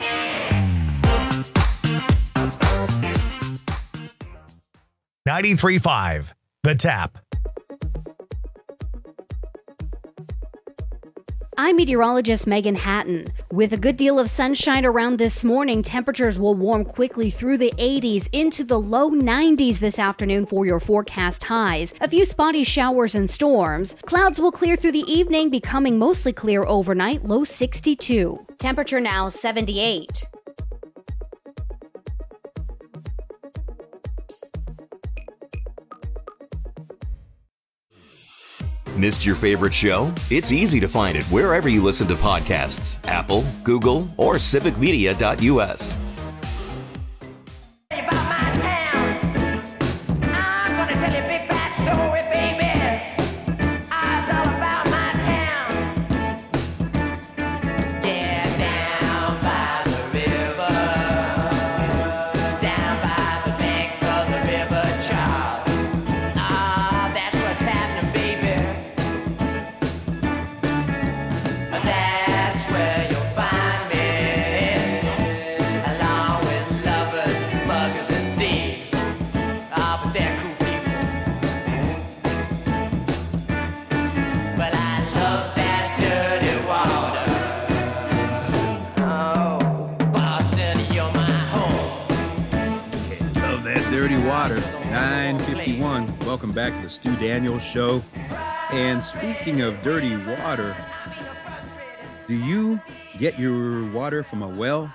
[SPEAKER 7] ninety-three point five The Tap.
[SPEAKER 18] I'm meteorologist Megan Hatton. With a good deal of sunshine around this morning, temperatures will warm quickly through the eighties into the low nineties this afternoon for your forecast highs. A few spotty showers and storms. Clouds will clear through the evening, becoming mostly clear overnight, low sixty-two. Temperature now seventy-eight.
[SPEAKER 19] Missed your favorite show? It's easy to find it wherever you listen to podcasts. Apple, Google, or civic media dot U S.
[SPEAKER 15] Welcome back to the Stu Daniels Show. And speaking of dirty water, do you get your water from a well?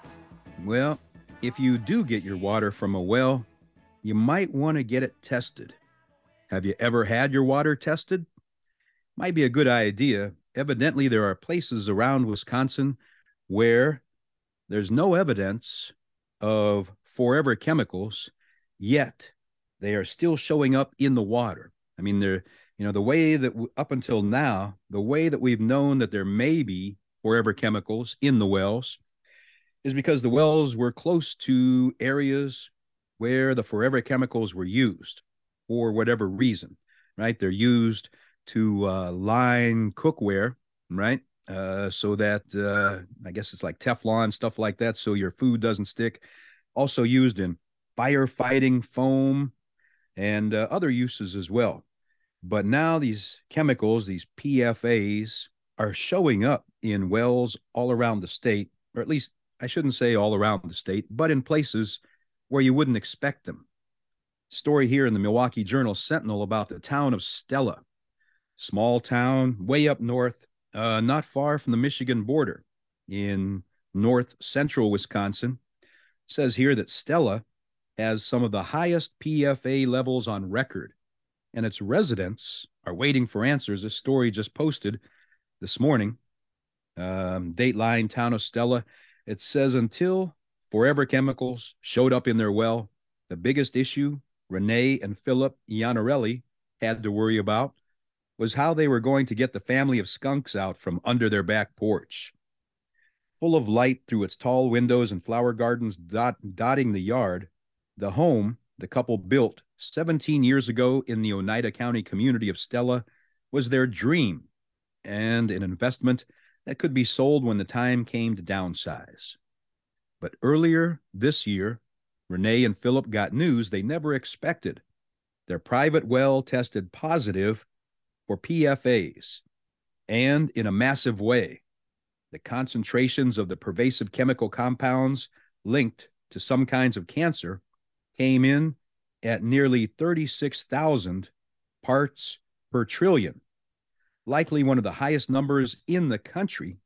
[SPEAKER 15] Well, if you do get your water from a well, you might want to get it tested. Have you ever had your water tested? Might be a good idea. Evidently, there are places around Wisconsin where there's no evidence of forever chemicals, yet they are still showing up in the water. I mean, they're, you know, the way that w- up until now, the way that we've known that there may be forever chemicals in the wells is because the wells were close to areas where the forever chemicals were used for whatever reason, right? They're used to uh, line cookware, right? Uh, so that, uh, I guess it's like Teflon, stuff like that, so your food doesn't stick. Also used in firefighting foam, and uh, other uses as well. But now these chemicals, these P F As, are showing up in wells all around the state, or at least I shouldn't say all around the state, but in places where you wouldn't expect them. Story here in the Milwaukee Journal-Sentinel about the town of Stella. Small town, way up north, uh, not far from the Michigan border in north central Wisconsin. It says here that Stella has some of the highest P F A levels on record, and its residents are waiting for answers. This story just posted this morning. Um, Dateline, town of Stella. It says until forever chemicals showed up in their well, the biggest issue Renee and Philip Iannarelli had to worry about was how they were going to get the family of skunks out from under their back porch. Full of light through its tall windows and flower gardens dot, dotting the yard, the home the couple built seventeen years ago in the Oneida County community of Stella was their dream and an investment that could be sold when the time came to downsize. But earlier this year, Renee and Philip got news they never expected. Their private well tested positive for P F As, and in a massive way. The concentrations of the pervasive chemical compounds linked to some kinds of cancer came in at nearly thirty-six thousand parts per trillion, likely one of the highest numbers in the country,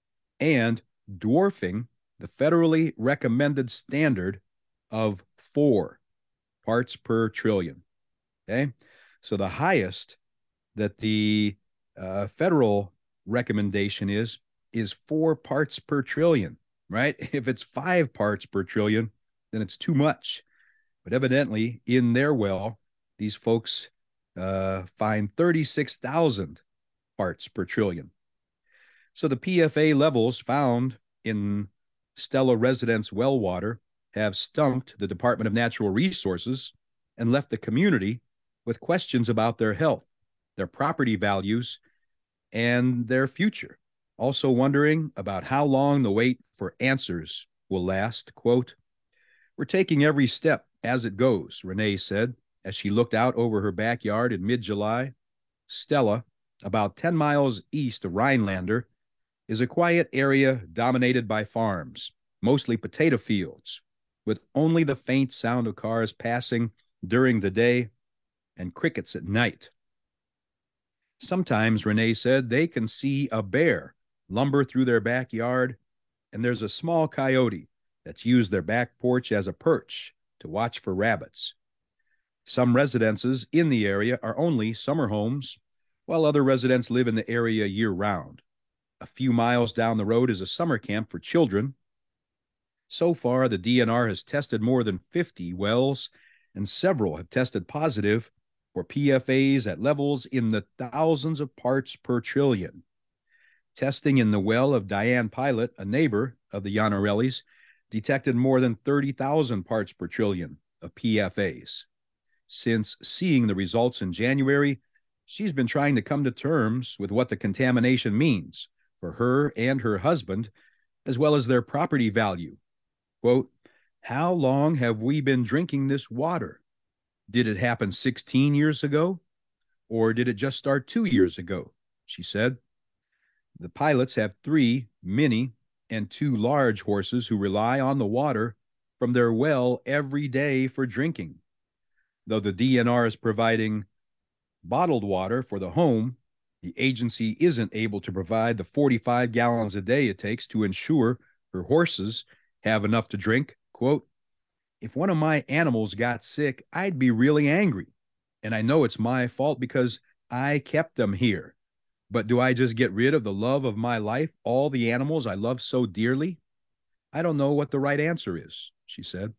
[SPEAKER 15] and dwarfing the federally recommended standard of four parts per trillion. Okay, so the highest that the uh, federal recommendation is, is four parts per trillion, right? If it's five parts per trillion, then it's too much. But evidently, in their well, these folks uh, find thirty-six thousand parts per trillion. So the P F A levels found in Stella residents' well water have stumped the Department of Natural Resources and left the community with questions about their health, their property values, and their future. Also wondering about how long the wait for answers will last. Quote, "We're taking every step as it goes," Renee said as she looked out over her backyard in mid-July. Stella, about ten miles east of Rhinelander, is a quiet area dominated by farms, mostly potato fields, with only the faint sound of cars passing during the day and crickets at night. Sometimes, Renee said, they can see a bear lumber through their backyard, and there's a small coyote that's used their back porch as a perch to watch for rabbits. Some residences in the area are only summer homes, while other residents live in the area year-round. A few miles down the road is a summer camp for children. So far, the D N R has tested more than fifty wells, and several have tested positive for P F As at levels in the thousands of parts per trillion. Testing in the well of Diane Pilot, a neighbor of the Iannarellis, detected more than thirty thousand parts per trillion of P F As. Since seeing the results in January, she's been trying to come to terms with what the contamination means for her and her husband, as well as their property value. Quote, "How long have we been drinking this water? Did it happen sixteen years ago? Or did it just start two years ago?" she said. The Pilots have three mini and two large horses who rely on the water from their well every day for drinking. Though the D N R is providing bottled water for the home, the agency isn't able to provide the forty-five gallons a day it takes to ensure her horses have enough to drink. Quote, "If one of my animals got sick, I'd be really angry. And I know it's my fault because I kept them here. But do I just get rid of the love of my life, all the animals I love so dearly? I don't know what the right answer is," she said.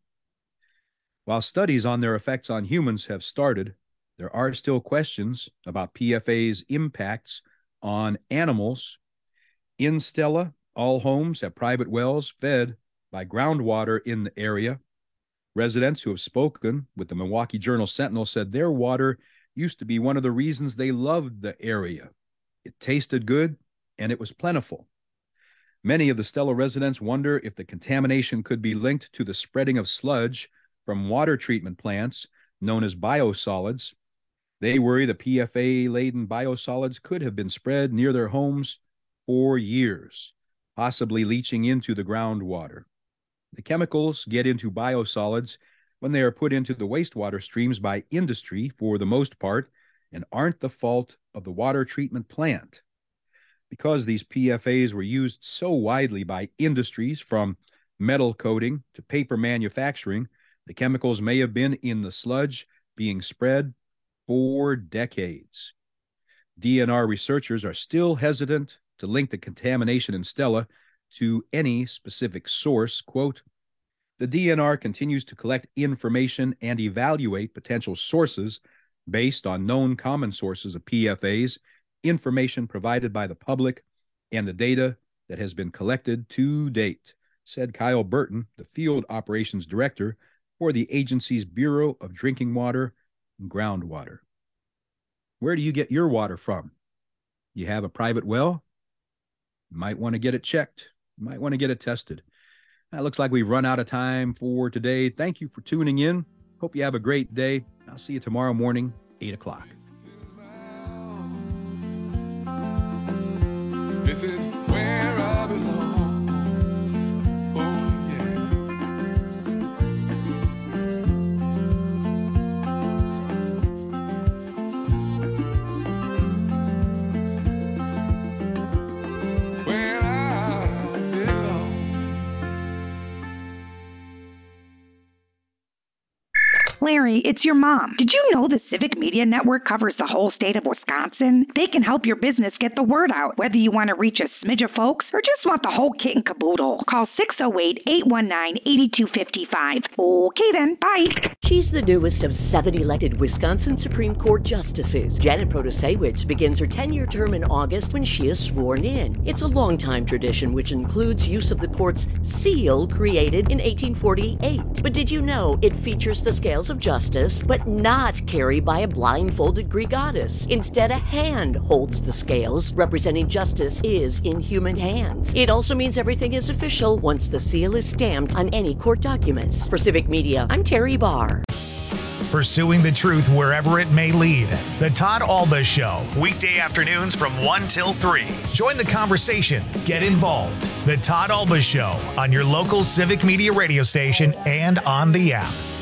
[SPEAKER 15] While studies on their effects on humans have started, there are still questions about P F A's impacts on animals. In Stella, all homes have private wells fed by groundwater in the area. Residents who have spoken with the Milwaukee Journal-Sentinel said their water used to be one of the reasons they loved the area. It tasted good, and it was plentiful. Many of the Stella residents wonder if the contamination could be linked to the spreading of sludge from water treatment plants known as biosolids. They worry the P F A-laden biosolids could have been spread near their homes for years, possibly leaching into the groundwater. The chemicals get into biosolids when they are put into the wastewater streams by industry for the most part and aren't the fault of the water treatment plant. Because these P F As were used so widely by industries from metal coating to paper manufacturing, the chemicals may have been in the sludge being spread for decades. D N R researchers are still hesitant to link the contamination in Stella to any specific source. Quote, "The D N R continues to collect information and evaluate potential sources based on known common sources of P F As, information provided by the public, and the data that has been collected to date," said Kyle Burton, the field operations director for the agency's Bureau of Drinking Water and Groundwater. Where do you get your water from? You have a private well? You might want to get it checked. You might want to get it tested. That looks like we've run out of time for today. Thank you for tuning in. Hope you have a great day. I'll see you tomorrow morning, eight o'clock.
[SPEAKER 8] This is where I belong. Oh, yeah. Where I belong.
[SPEAKER 9] Larry, it's your mom. Did you know the Civic Media Network covers the whole state of Wisconsin? They can help your business get the word out, whether you want to reach a smidge of folks or just want the whole kit and caboodle. Call six oh eight, eight one nine, eight two five five. Okay then, bye.
[SPEAKER 1] She's the newest of seven elected Wisconsin Supreme Court justices. Janet Protasewicz begins her ten-year term in August when she is sworn in. It's a long-time tradition which includes use of the court's seal created in eighteen forty-eight. But did you know it features the scales of justice but not carried by a blindfolded Greek goddess. Instead, a hand holds the scales, representing justice is in human hands. It also means everything is official once the seal is stamped on any court documents. For Civic Media, I'm Terry Barr.
[SPEAKER 7] Pursuing the truth wherever it may lead. The Todd Alba Show, weekday afternoons from one till three. Join the conversation. Get involved. The Todd Alba Show on your local Civic Media radio station and on the app.